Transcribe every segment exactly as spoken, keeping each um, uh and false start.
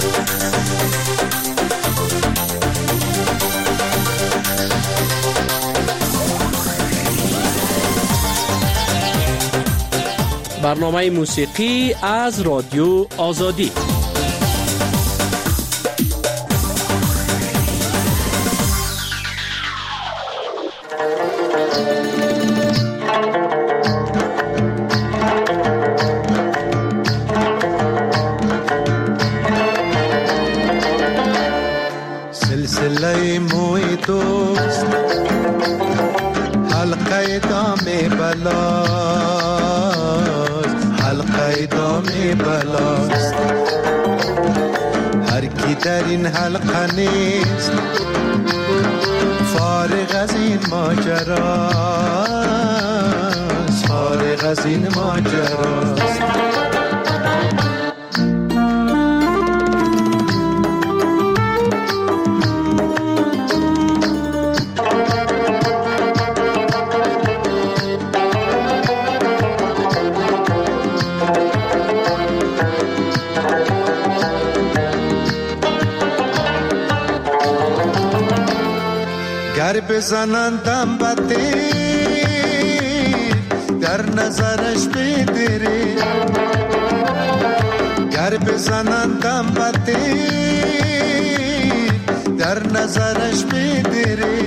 برنامه موسیقی از رادیو آزادی. سلسله موی دوست حلقه دام بلاست، حلقه دام بلاست. هر کی در این حلقه نیست فارغ از این ماجراست، فارغ از این ماجراست. گر بزنندم بده در نظرش بدره، گر بزنندم بده در نظرش بدره.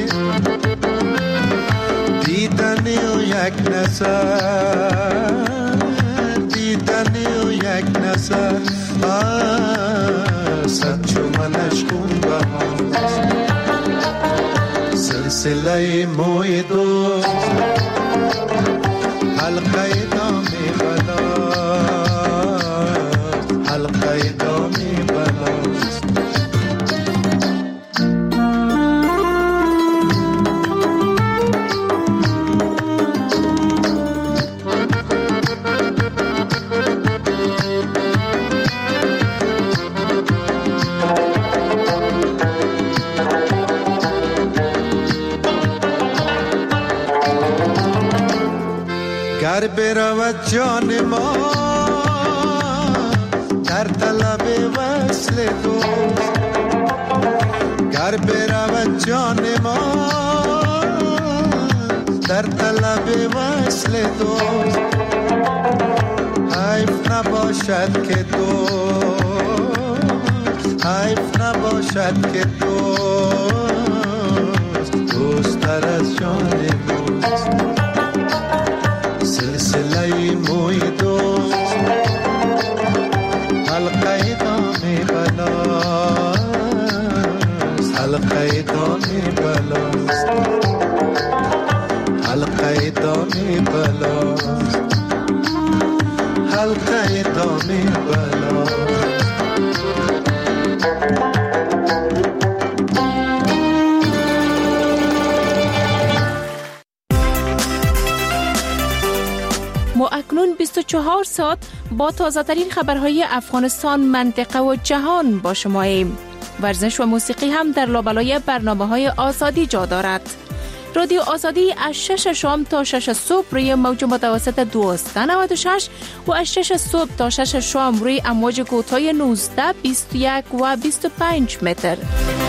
دیدنی و یک نظر، دیدنی و یک نظر صد چو منش خون بهاست. سلسله موی دوست حلقه دام بلاست، حلقه دام بلاست. گر برود جان ما در طلب وصل دوست، گر برود جان ما در طلب وصل دوست. حیف نباشد که دوست، حیف نباشد که دوست دوست تر از جان دوست. سلسله موی دوست حلقه دام بلاست، حلقه دام بلاست، حلقه دام بلاست، حلقه دام بلاست. ما اکنون بیست و چهار ساعت با تازه ترین خبرهای افغانستان، منطقه و جهان با شماییم. ورزش و موسیقی هم در لابلای برنامه‌های آزادی جا دارد. رادیو آزادی از شش شام تا شش صبح روی موج متوسط دویست و نود و شش و از شش صبح تا شش شام روی امواج کوتاه نوزده، بیست و یک و بیست و پنج متر.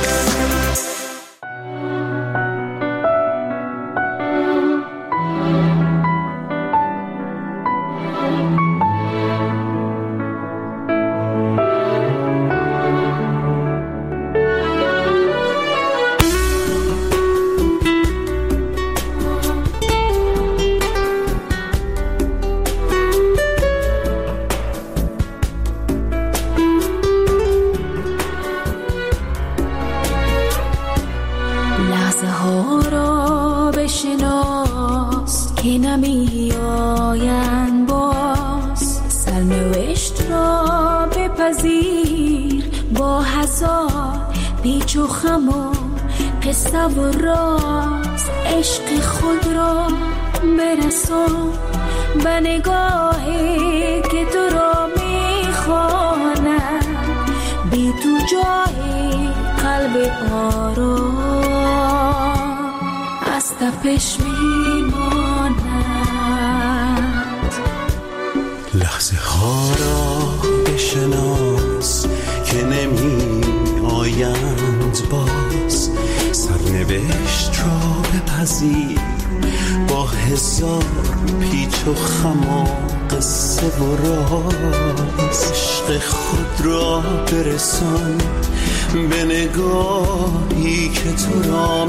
قصه و راز عشق خود را برسان به نگاهی که تو را میخواند، بی تو جای قلب آرام از تپش میماند. لحظه ها را بشناس که که نمی آیند باز، سرنوشت را بپذیر با هزار پیچ و خم و قصه و راز. عشق خود را برسان به نگاهی که تو را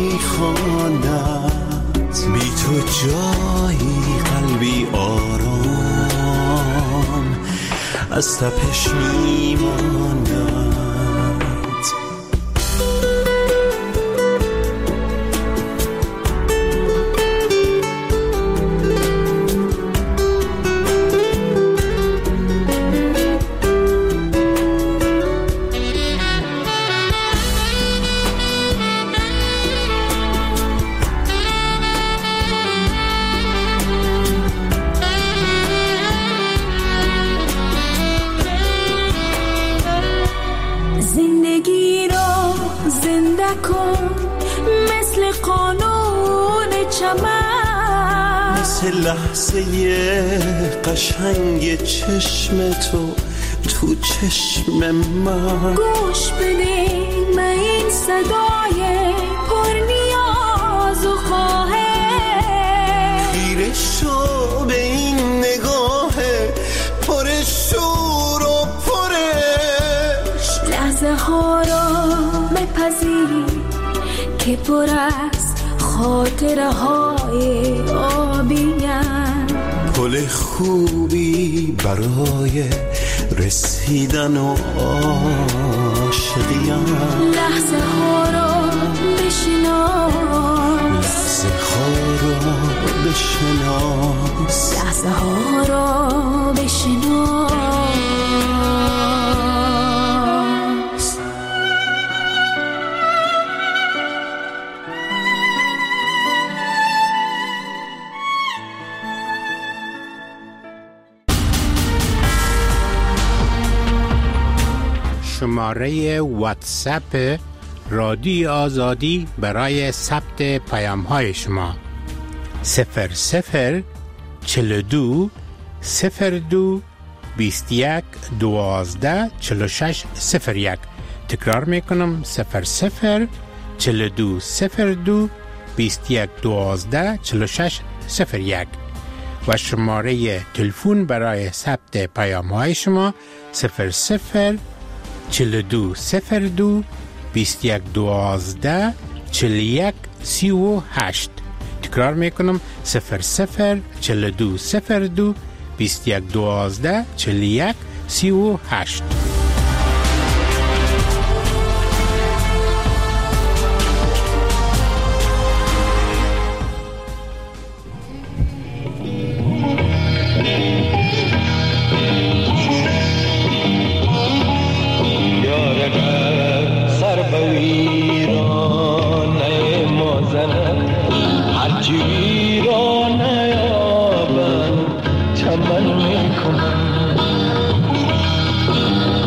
میخواند، بی تو جایی قلبی آرام از تپش میماند. لحظه قشنگ چشم تو تو چشم من، گوش بده من این صدای پر نیاز و خواهش، خیره شو به این نگاه پر شور و پرش. لحظه ها را بپذیر که پر از خاطره های آبیم، پل خوبی برای رسیدن و عاشقیم. لحظه ها را بشناس، لحظه ها را بشناس، لحظه ها را بشناس. شماره واتساپ رادیو آزادی برای ثبت پیام های شما صفر صفر چهل و دو صفر دو بیست و یک دوازده چهل و شش صفر یک. تکرار میکنم صفر صفر چهل و دو صفر دو بیست و یک دوازده چهل و شش صفر یک. و شماره تلفن برای ثبت پیام های شما صفر صفر چهل و دو صفر دو بیست و یک دوازده چهل و یک سی و هشت. تکرار میکنم صفر صفر چهل و دو صفر دو بیست و یک دوازده چهل و یک سی و هشت. چمن میکنم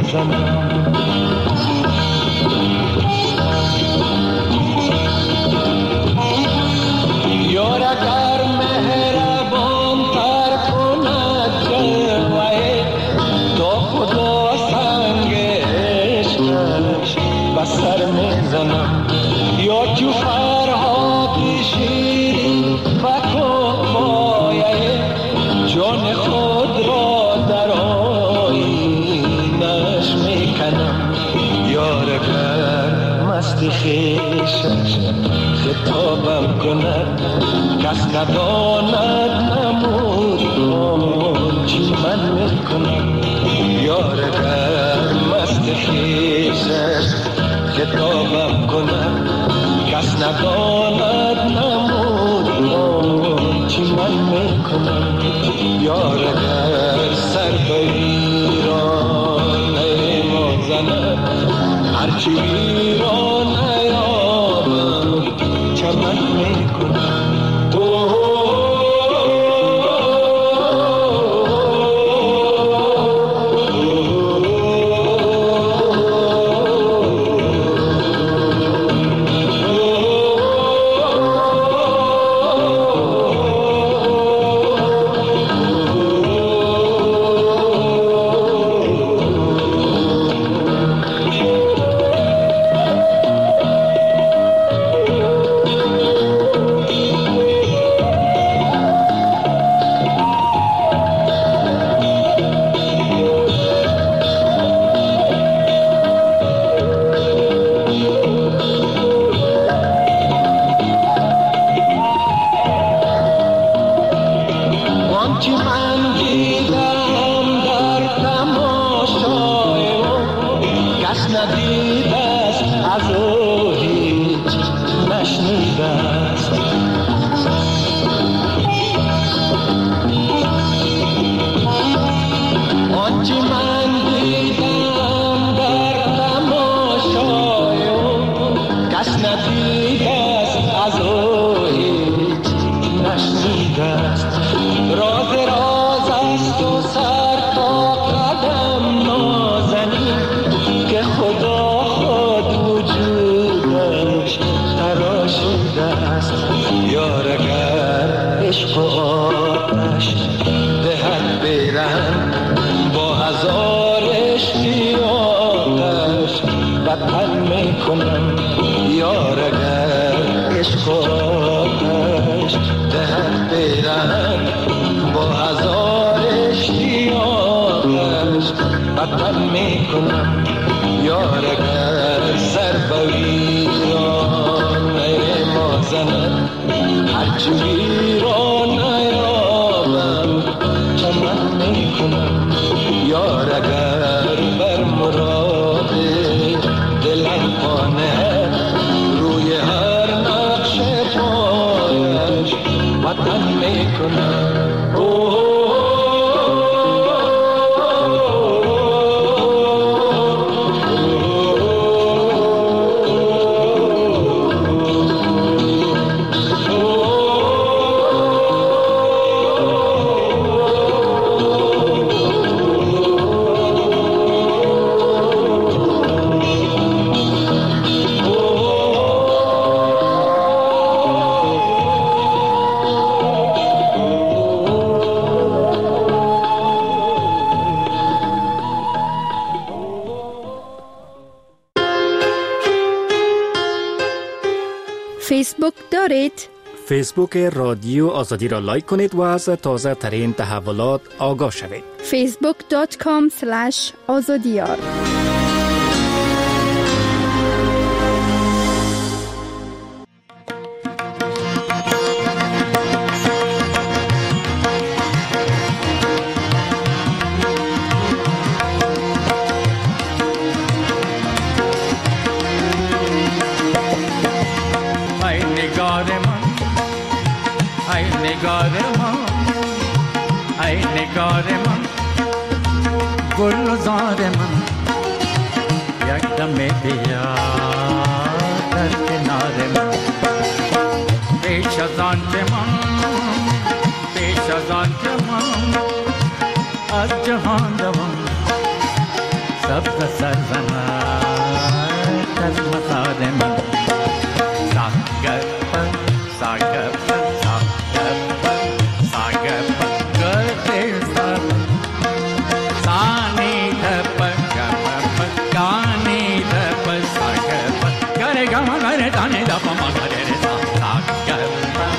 میزنم. یار اگر مهربان تر کند جلوه تا خدا سنگ عشقش بسر میزنم. یا جو فرهاد شیرین و کفایه جان خود را در آیینش میکنم. یار اگر مست خویشش خطابم کند کس نداند نمود چی من میکنم. یار اگر مست خویشش خطابم کند کس نداند نمود چی من میکنم. یار اگر سر به ویرانه ما زند هرچی ویرانه یابم چمن میکنم. فیسبوک دارید؟ فیسبوک رادیو آزادی را لایک کنید و از تازه ترین تحولات آگاه شوید. فیسبوک دات کام اسلش آزادیار. نگار من گلزار من یک دم بیا در کنار من پیش از آن که من پیش از آن که من از جهان روم سبز سرزند از مزار من ساگپ ساگپ ساگپ ساگپ گرده سر سانی دپ گپ گانی دپ ساگپ گره گم گره دانی دپ مگره ساگپ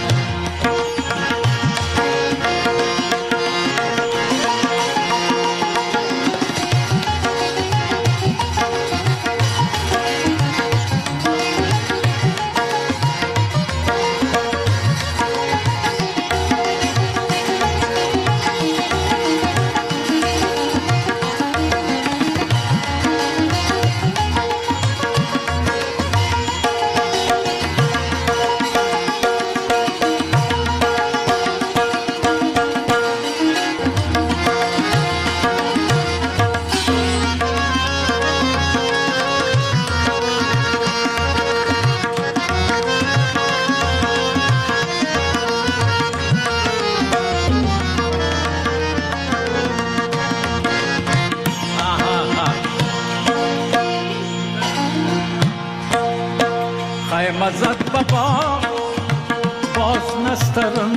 مزد بابا باز نسترم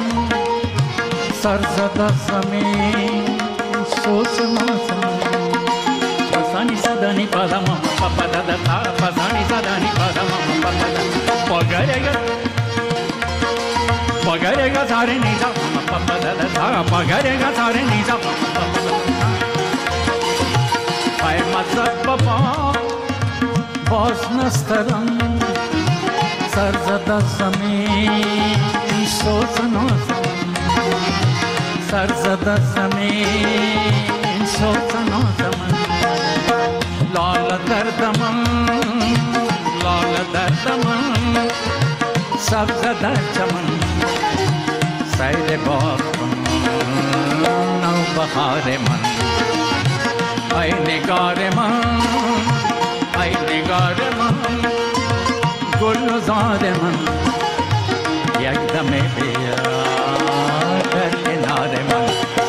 سرزده زمین سوز نازم پسانی زدانی پادم پاپا دادا تا پسانی زدانی پادم پاپا دادا پاگرگا پاگرگا ساره نیزا پاپا دادا تا پاگرگا ساره نیزا پاپا دادا پای مزد بابا باز نسترم سرزده زمین سوز نازم سرزده زمین سوز نازم لال درد من لال درد من سبز در چمن سیل باغ نو بهار من ای نگار من ای نگار من گلزار من یک دم بیا در کنار من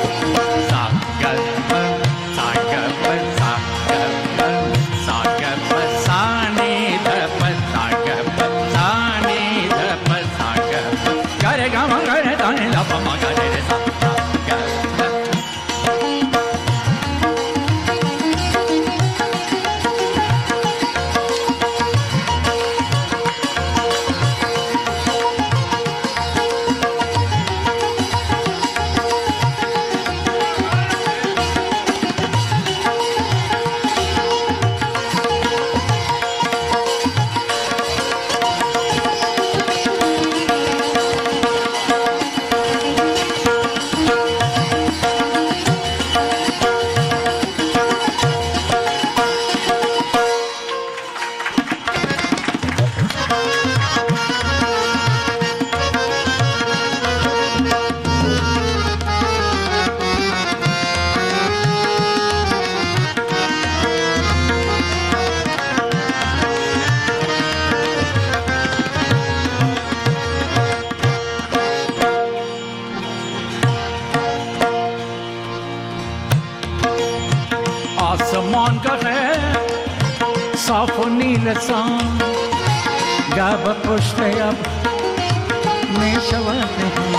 ساگپ ساگپ ساگپ ساگپ سانی دپ ساگپ سانی دپ ساگپ گره گم گره دانی دپ ما گره ساگپ आसमान का है साफ नील सान गब पुष्ट अब में शवत हैं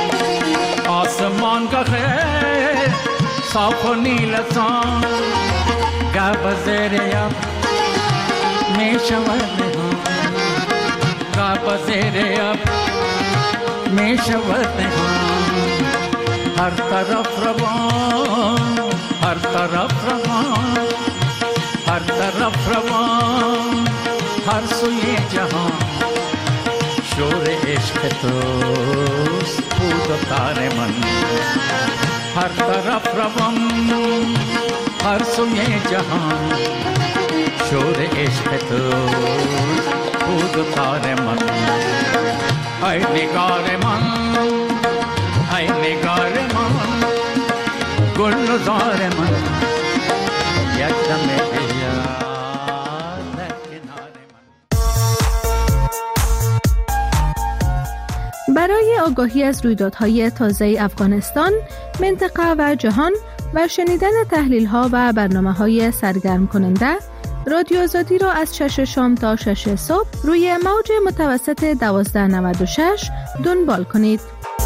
आसमान का है साफ नील सान गब ज़ेरे अब में शवत हैं गब ज़ेरे अब में शवत हैं हर तरफ रवान हर तरफ रवान हर तरफ रवान हर सुए जहां शोर इश्क तो कूद तारे मन हर तरफ रवान हर सुए जहां शोर इश्क तो कूद तारे मन ऐ निगार मन ऐ निगार मन گلزار من یک دم بیا در کنار من. برای آگاهی از رویدادهای تازه افغانستان، منطقه و جهان و شنیدن تحلیل‌ها و برنامه‌های سرگرم کننده، رادیو آزادی را از شش شام تا شش صبح روی موج متوسط دوازده نود و شش دنبال کنید.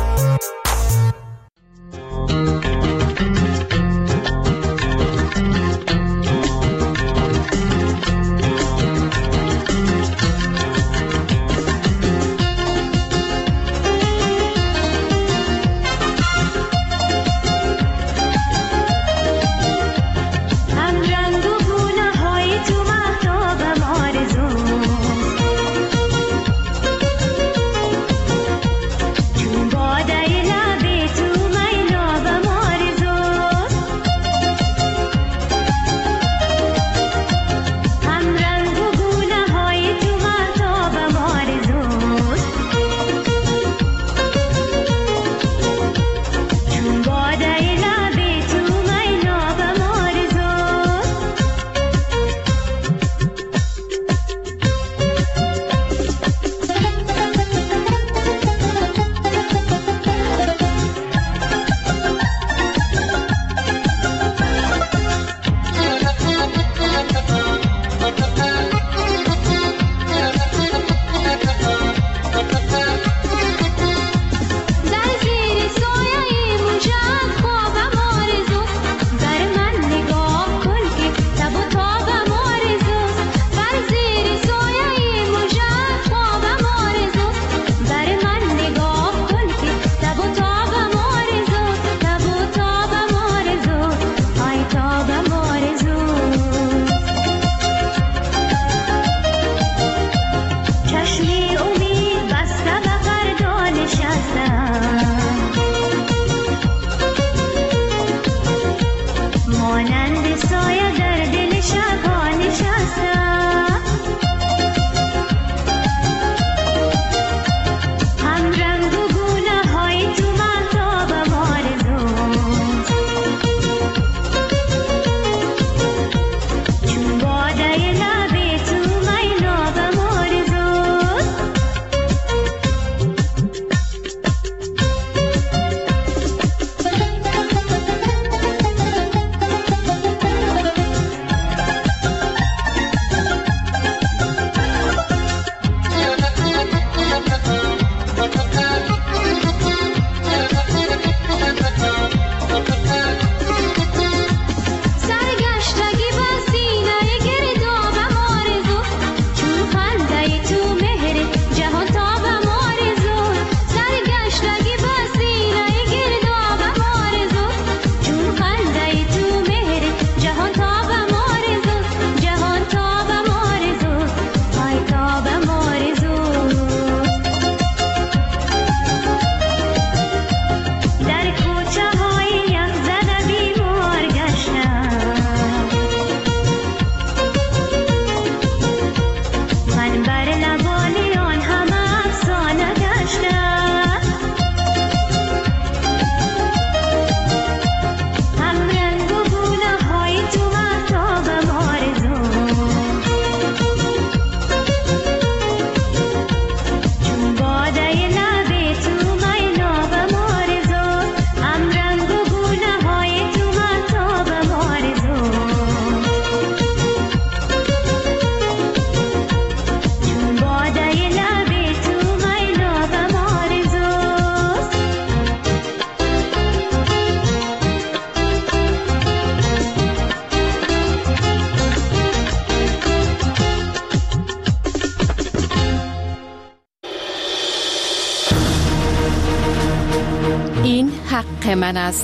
حق من است.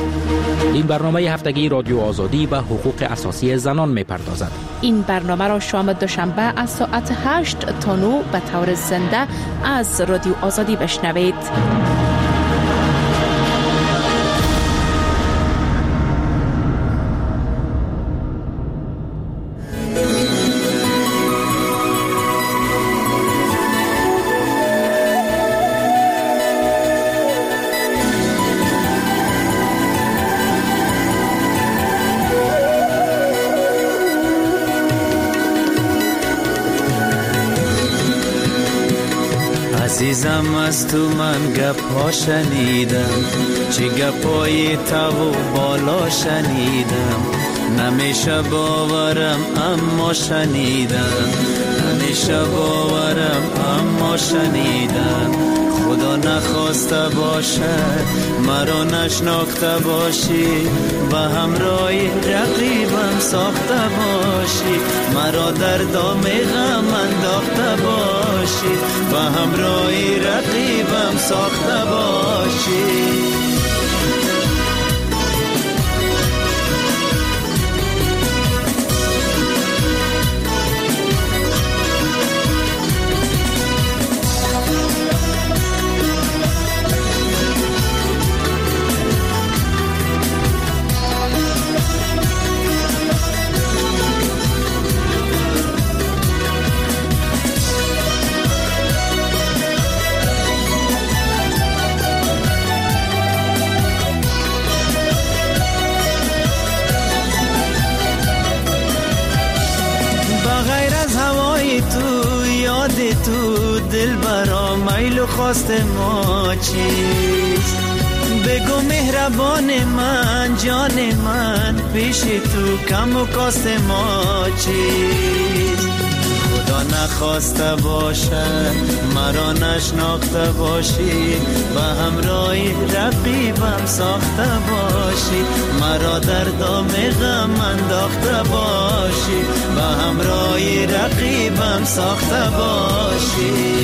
این برنامه هفتگی رادیو آزادی و حقوق اساسی زنان می‌پردازد. این برنامه را شام دوشنبه از ساعت هشت تا نه به طور زنده از رادیو آزادی بشنوید. عزیزم از تو من گپ‌ها شنیدم، چه گپای تو و بالا شنیدم، نمیشه باورم اما شنیدم، نمیشه باورم اما شنیدم. خدا نخواسته باشد مرا نشناخته باشی، و همراهی رقیبم ساخته باشی، مرا در دام غم انداخته باشی، و همراهی رقیبم ساخته باشی. تو دل برا میل و خواست ما چیست؟ بگو مهربان من جان من، پیش تو کم و کاست ما چیست؟ خدا نخواسته باشد مرا نشناخته باشی، و همراهی رقیبم ساخته باشی، مرا در دام غم انداخته باشی، و همراهی رقیبم ساخته باشی.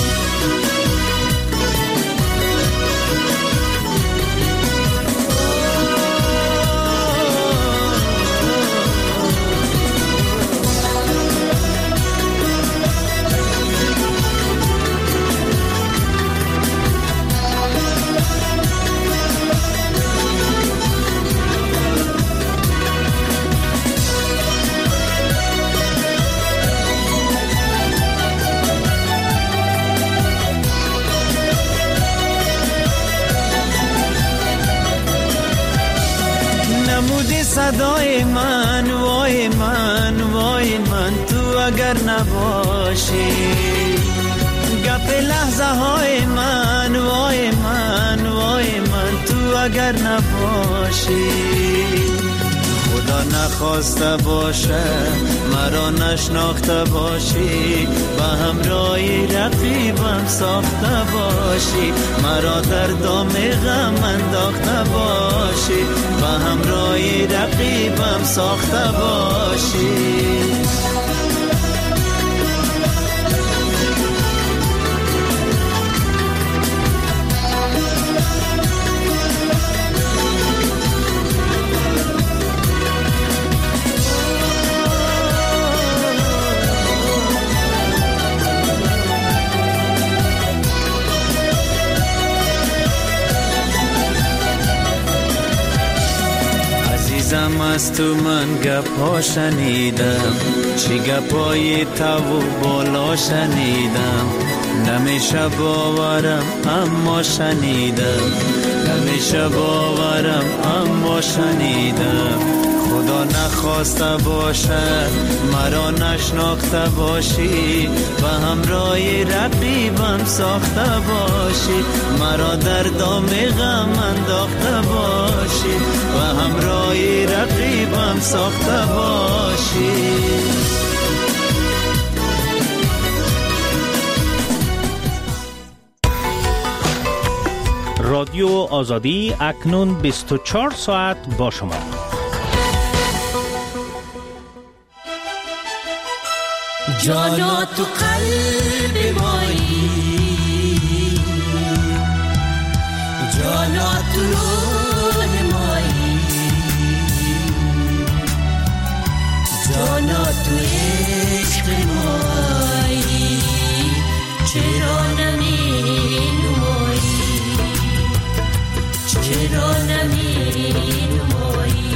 صدای من وای من وای من تو اگر نباشی، گپ لحظه های من وای من وای من تو اگر نباشی. خدا نخواسته باشه مرا نشناخته باشی، و همراهی رقیبم ساخته باشی، مرا در دام غم انداخته باشی، و همراهی رقیبم ساخته باشی. از تو من گپ‌ها شنیدم، چه گپای تو و بالا شنیدم، نمیشه باورم اما شنیدم، نمیشه باورم اما شنیدم. خدا نخواسته باشد مرا نشناخته باشی، و همراهی رقیبم ساخته باشی، مرا در دام غم انداخته باشی، و همراهی رقیبم ساخته باشی. رادیو آزادی اکنون بیست و چهار ساعت با شما. جانا تو قلب مایی، جانا تو روح مایی، جانا تو عشق مایی، چرا نمی نمایی، چرا نمی نمایی.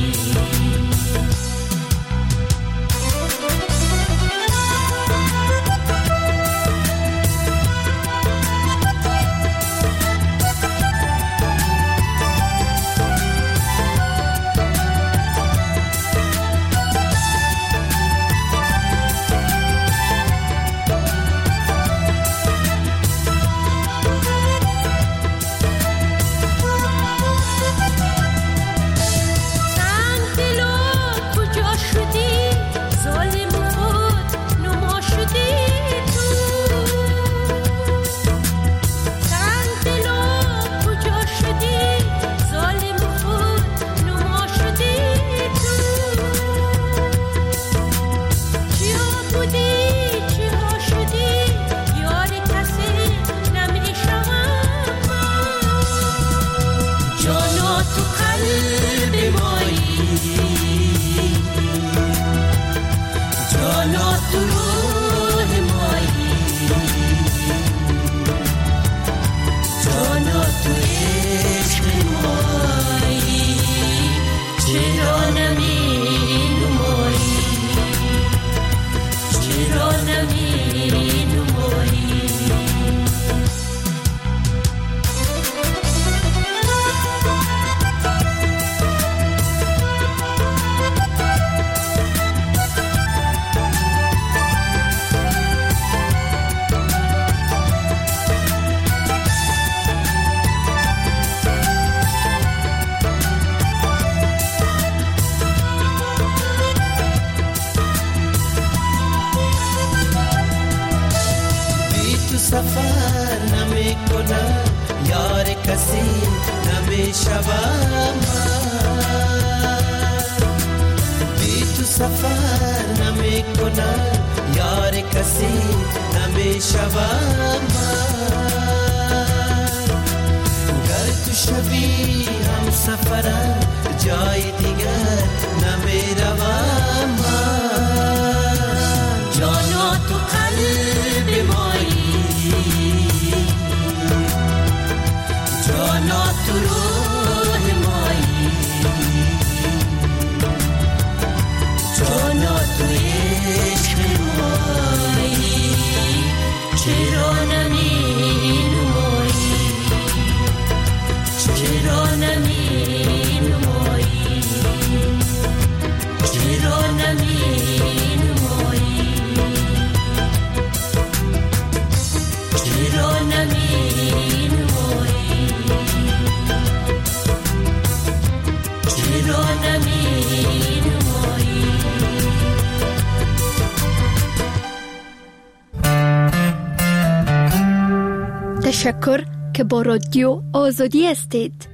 قلب مایی، جانا تو روح مایی، جانا تو عشق مایی، چرا نمی نمایی، چرا نمی نمایی. سفر نمی کنم یار کسی نمی شوم، بی تو سفر نمی کنم یار کسی نمی شوم. گر تو شبی هم سفرم جای دیگر نمی روم، جانا تو قلب مایی، جانا تو روح مایی، جانا تو عشق مایی، چرا نمی نمایی، چرا نمی نمایی، چرا نمی نمایی، چرا نمی نمایی، چرا نمی نمایی. تشکر که با رادیو آزادی هستید.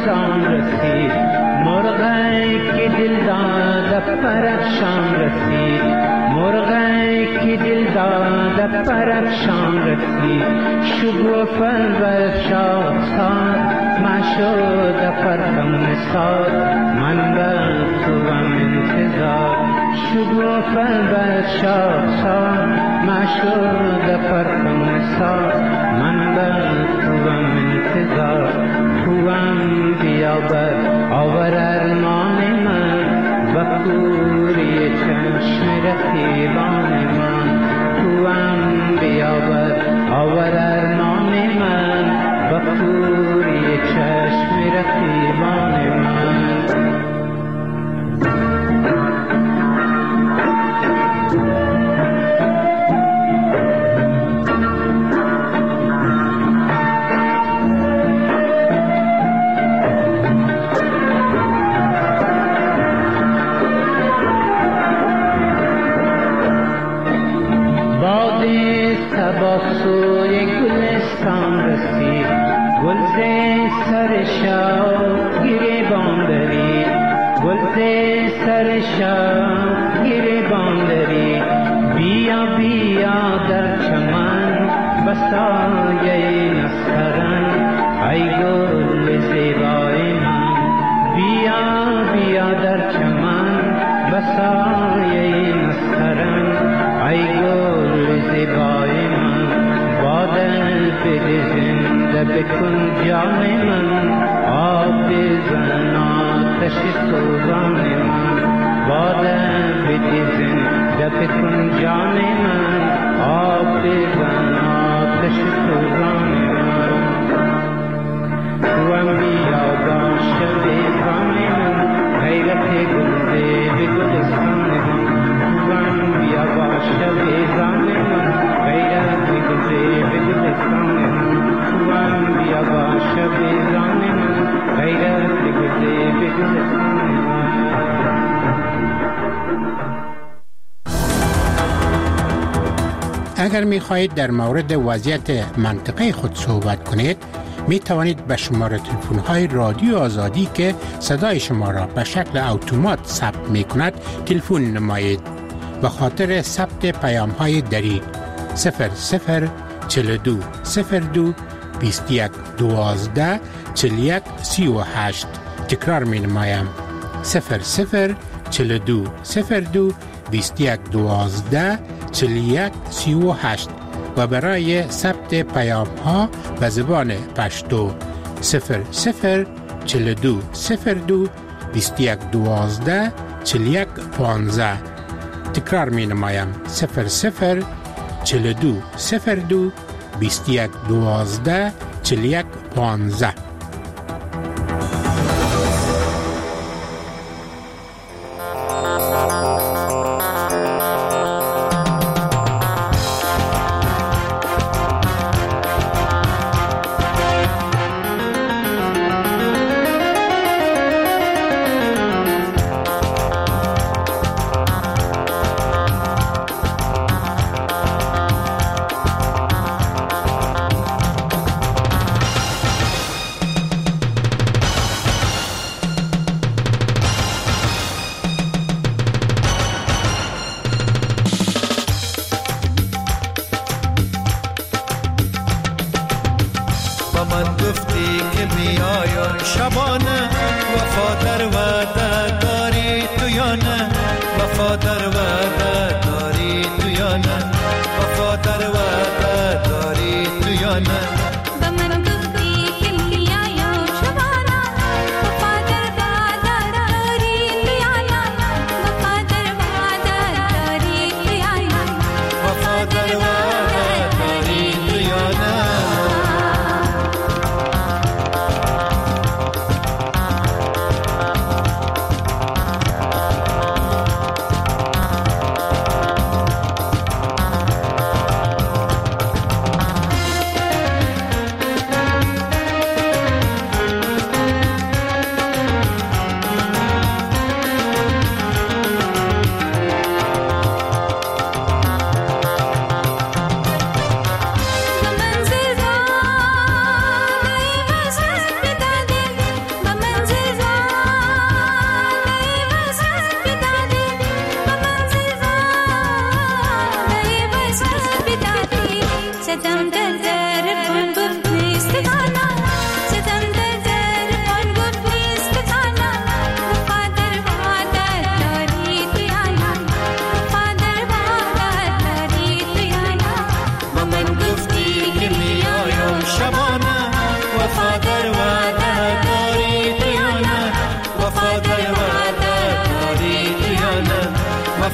گلستان رسید، مرغی که دل داد پرافشان رسید، مرغی که دل داد پرافشان رسید، شگوفه بر شاخسار مشود پرچم ساد، من بر توام انتظار، شگوفه بر شاخسار مشود پرچم ساد، من بر توام انتظار، توام بیابر آور ارمان من، بکوری چشم رقیبان من، توام بیابر آور ارمان من، بکوری چشم رقیبان من. سوی گلستان رسید، گلز سر شاه گریبان دارید، گلز سر شاه گریبان دارید، بیا بیا در چمن بسایه نسترن، ای گل زیبای من، بیا بیا در چمن بسایه نسترن، ای گل زیبای من، بادل بده زنده بکن جان من، آب بزن آتش سوزان من، بادل بده زنده بکن جان من، آب بزن آتش سوزان من، توام بیا باش بیزان من، غیرت گلزه به گلستان من، توام بیا باش بیزان من، غیرت گلزه به گلستان من، توام بیا باش بیزان من، غیرت گلزه به گلستان من. اگر می خواهید در مورد وضعیت منطقه خود صحبت کنید، می توانید به شماره تلفن های رادیو آزادی که صدای شما را به شکل اتومات ثبت می کند تلفن نمایید. به خاطر ثبت پیام های دری صفر صفر چهل و دو صفر دو بیست و یک دوازده چهل و یک سی و هشت. تکرار می نمایم صفر صفر چهل و دو صفر دو بیست و یک دوازده چهل و یک سی و هشت و برای ثبت پیام ها به زبان پشتو صفر صفر چهل و دو صفر دو بیست و یک دوازده چهل و یک پانزده. تکرار می نمایم صفر صفر چهل و دو صفر دو بیست و یک دوازده چهل و یک پانزده.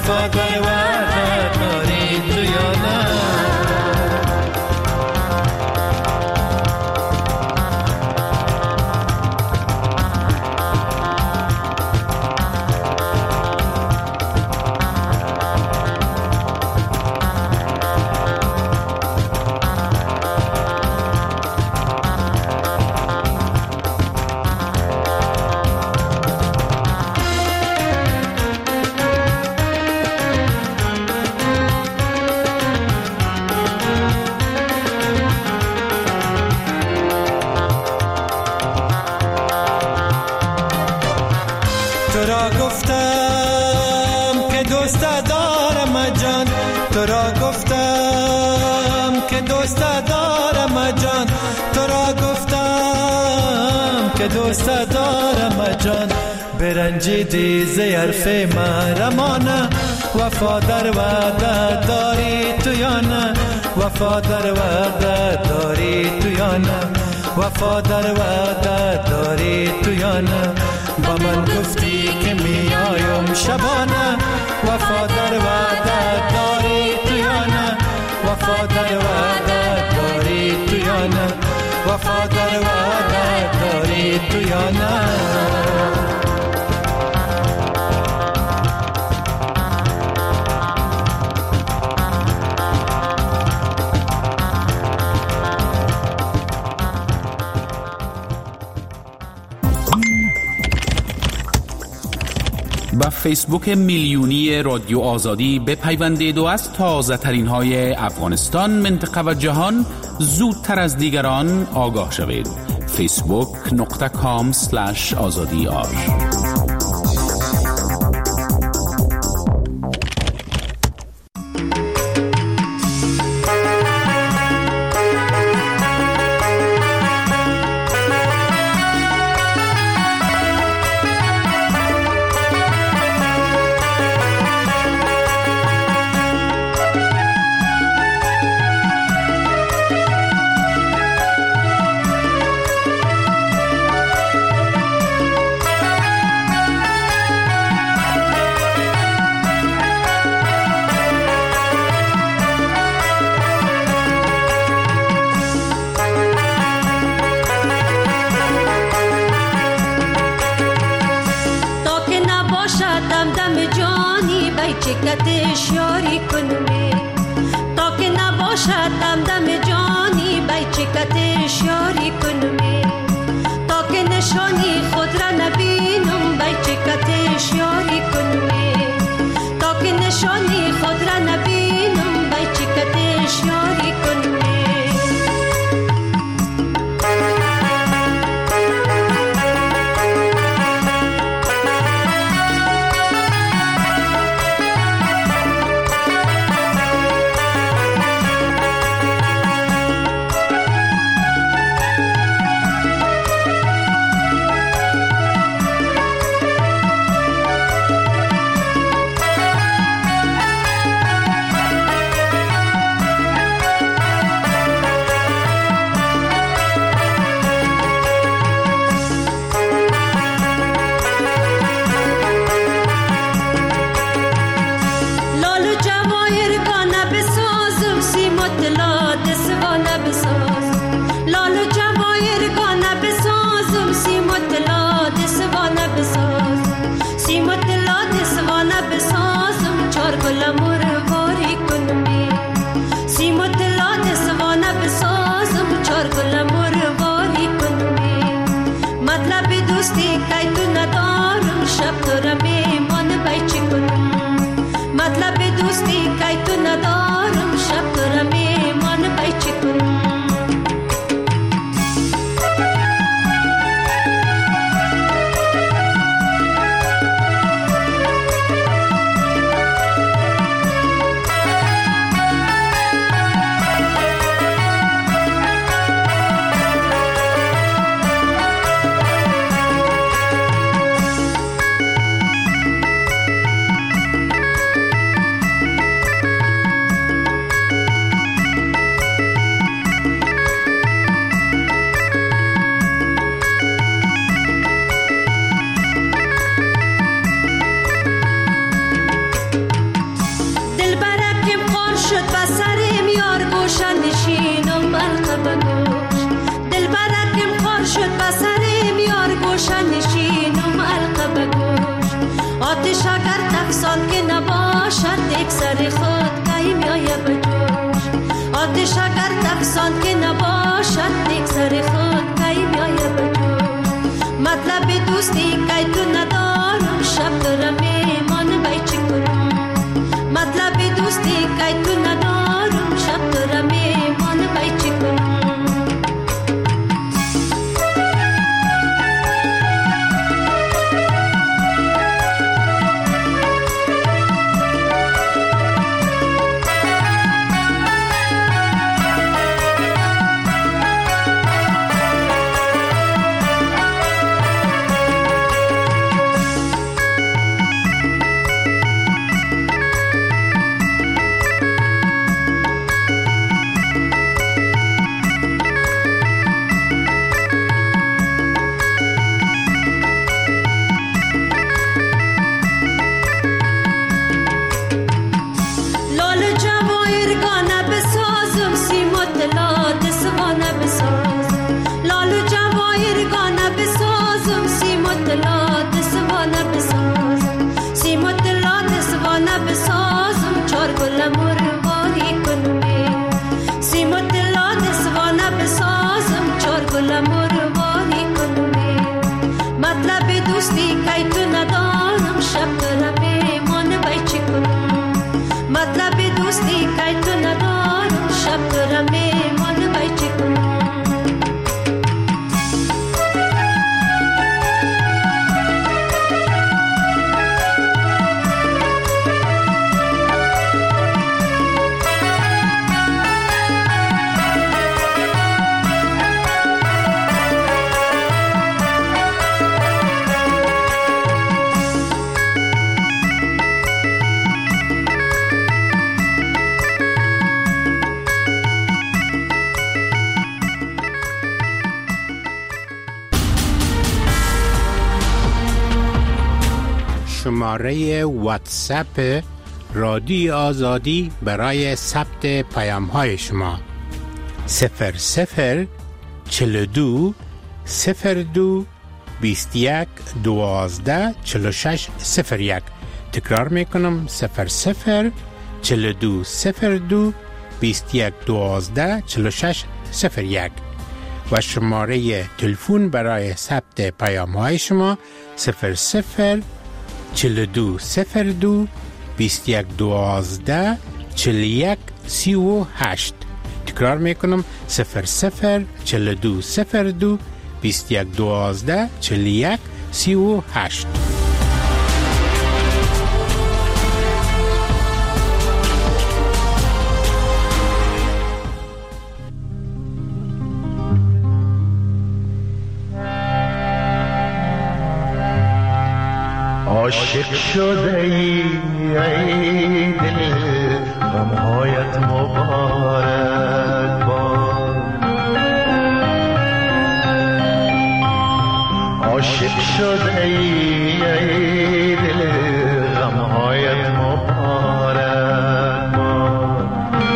وفادار وفاداری تو یا نه؟ تو را گفتم که دوست دارم جان، تو را گفتم که دوست دارم جان، تو را گفتم که دوست دارم جان. برنجیدی ز حرف من رمانه، وفادار وعده داری تو یا نه؟ وفادار وعده داری تو یا نه؟ وفادار وعده داری تو یا نه؟ با من گفتی که میایم شبانه، وفادار وعده داری تو یا نه؟ وفادار وعده داری تو یا نه؟ وفادار وعده داری تو یا نه؟ با فیسبوک میلیونی رادیو آزادی بپیوندید و از تازه ترین های افغانستان، منطقه و جهان زودتر از دیگران آگاه شوید. فیسبوک نقطه کام سلش آزادی آر. چکتش یاری کنمی تا که نباشد دم جانی بی چکتش یاری کنمی تا که نشانی خود را نبینم بی چکتش یاری کنمی تا که نشانی خود را نبینم بی چکتش یاری کنمی. روشن نشینم القبه گوش آتش اگر تفسان که نباشد یک سر خود که میایه بجوش آتش اگر تفسان که نباشد یک سر خود که میایه بجوش مطلب دوستی که تو ندارم شب دارم ایمان بای چی کنم مطلب دوستی که تو ندارم شب دارم ایمان بای چی کنم شماره واتساپ رادیو آزادی برای ثبت پیام های شما صفر صفر چل دو صفر دو بیست یک دوازده چل شش صفر یک. تکرار میکنم صفر صفر چل دو صفر دو بیست یک دوازده چل شش صفر یک و شماره تلفن برای ثبت پیام های شما صفر صفر چل دو صفر دو بیست یک دوازده چل یک سی و هشت. تکرار میکنم صفر صفر چل دو صفر دو بیست یک دوازده چل یک سی و هشت. عاشق شده ای ای دل غمهایت مبارک باد عاشق شده ای ای دل غمهایت مبارک باد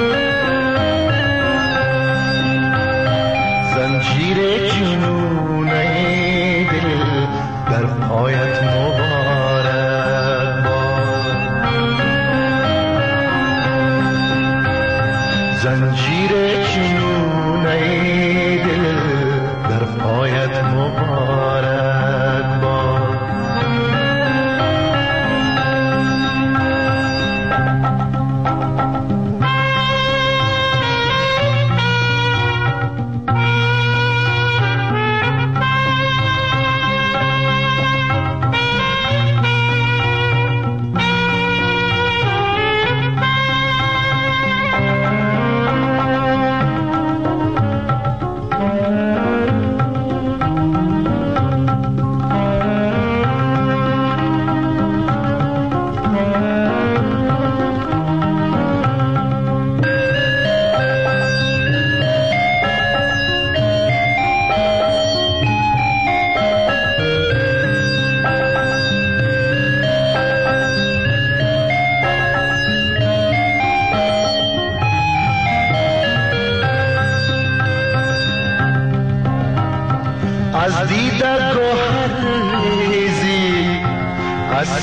زنجیر جنون ای دل در پایت مبارک زنجیر جنون ای دل در پایت مبارک باد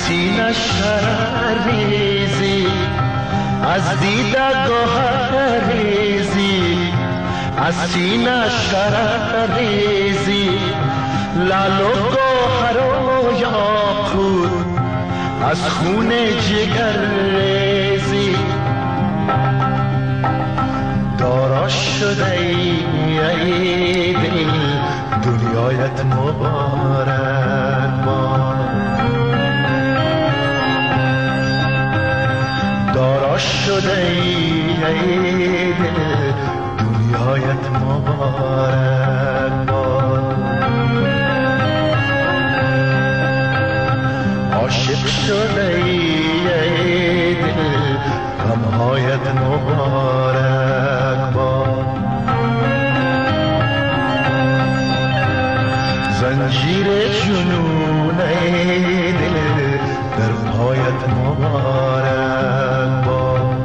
سینه شرر ریزی، از دیده گوهر ریزی، از سینه شرر ریزی، لال و گوهر و یاقوت از خون جگر ریزی. دارا شده ای دل دنیایت مبارک باد، دارا شده ای دل دنیایت مبارک باد. عاشق شده ای دل غمهایت مبارک باد. زنجیر جنون ای دل در پایت مبارک باد.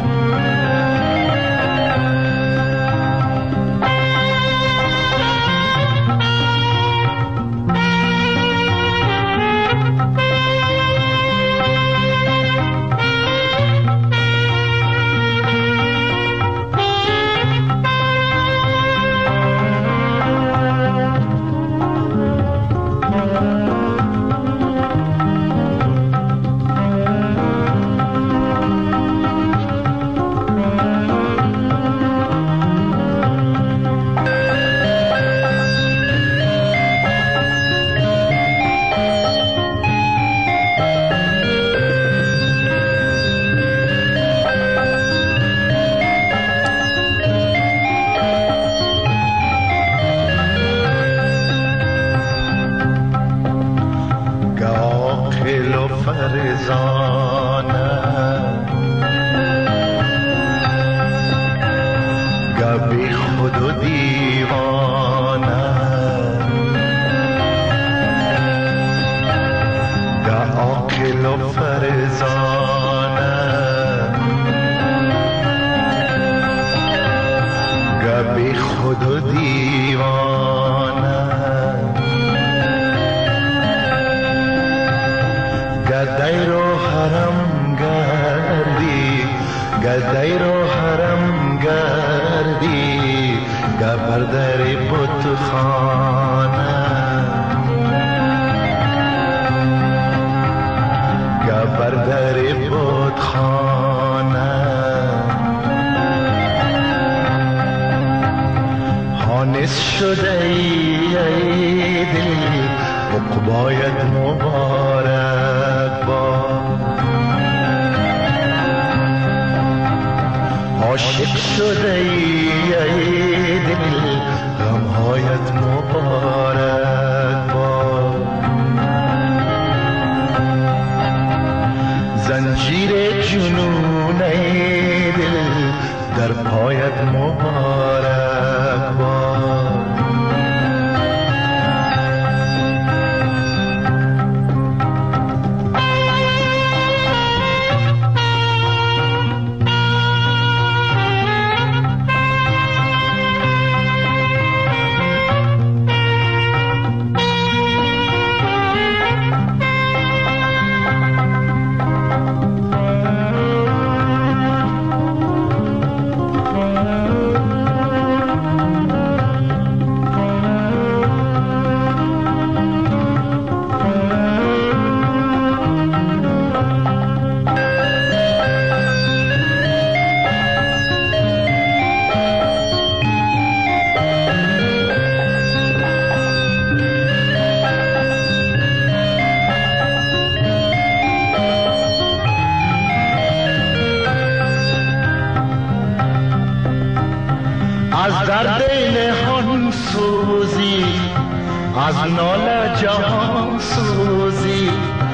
از درد نهان سوزی، از ناله جهان سوزی،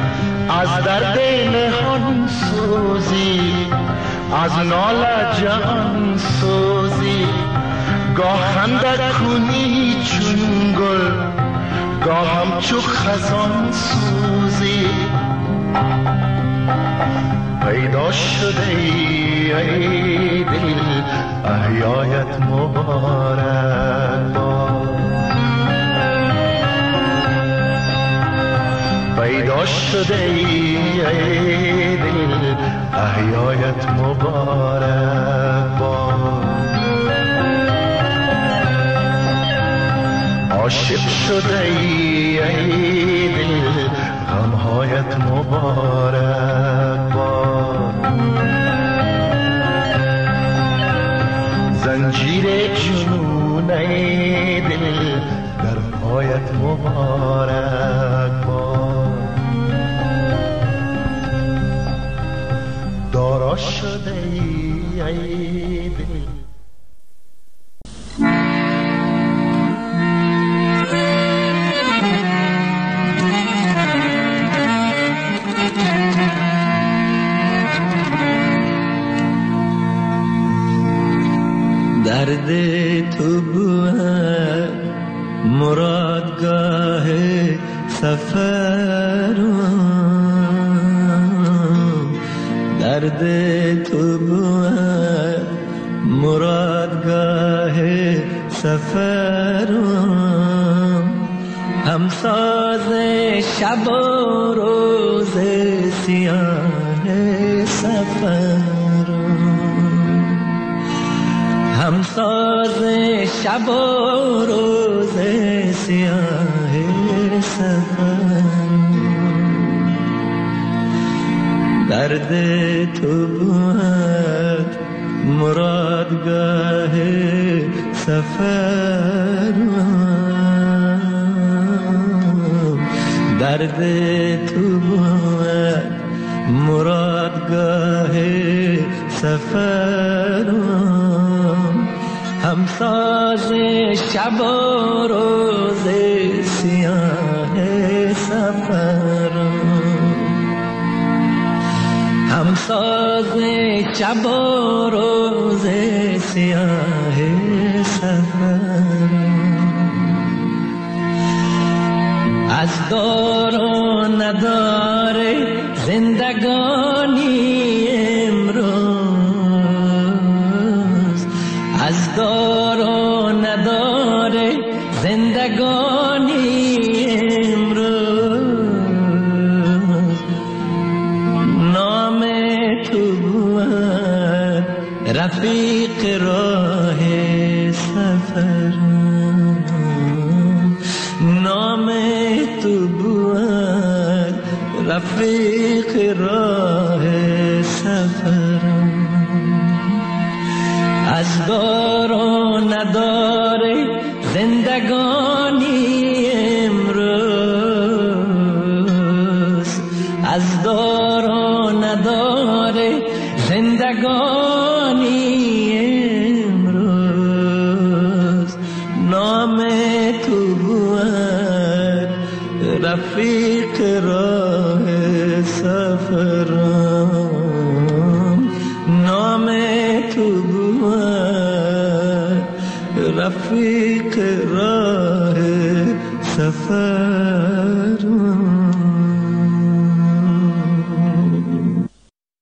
از درد نهان سوزی، از ناله جهان سوزی. گاه خنده کنی چون گل، گاه همچو خزان سوزی. پیدا شده ای دل احیایت مبارک باد. پیدا دارا شده ای دل احیایت مبارک باد. عاشق شده ای دل غمهایت مبارک باد. زنجیر جنون ای دل در پایت مبارک باد. دارا شده ای دل درد تو بود مرادگاه سفر، درد تو بود مرادگاه سفر، همساز شب و روز سیاه سفر، همساز شب و روز سیاه سفر. درد تو بود مرادگاه سفر، درد تو بود مرادگاه سفر، همساز شب و روز سیاه سفر، همساز شب و روز سیاه سفر. از دار و ندار زندگانی امروز، از دار و ندار زندگانی امروز، نام تو بود رفیق راه سفر، نام تو بود رفیق راه سفر. از دار و ندار زندگانی امروز، از دار و ندار زندگانی امروز، نام تو بود رفیق راه سفر، نام تو بود رفیق راه سفر.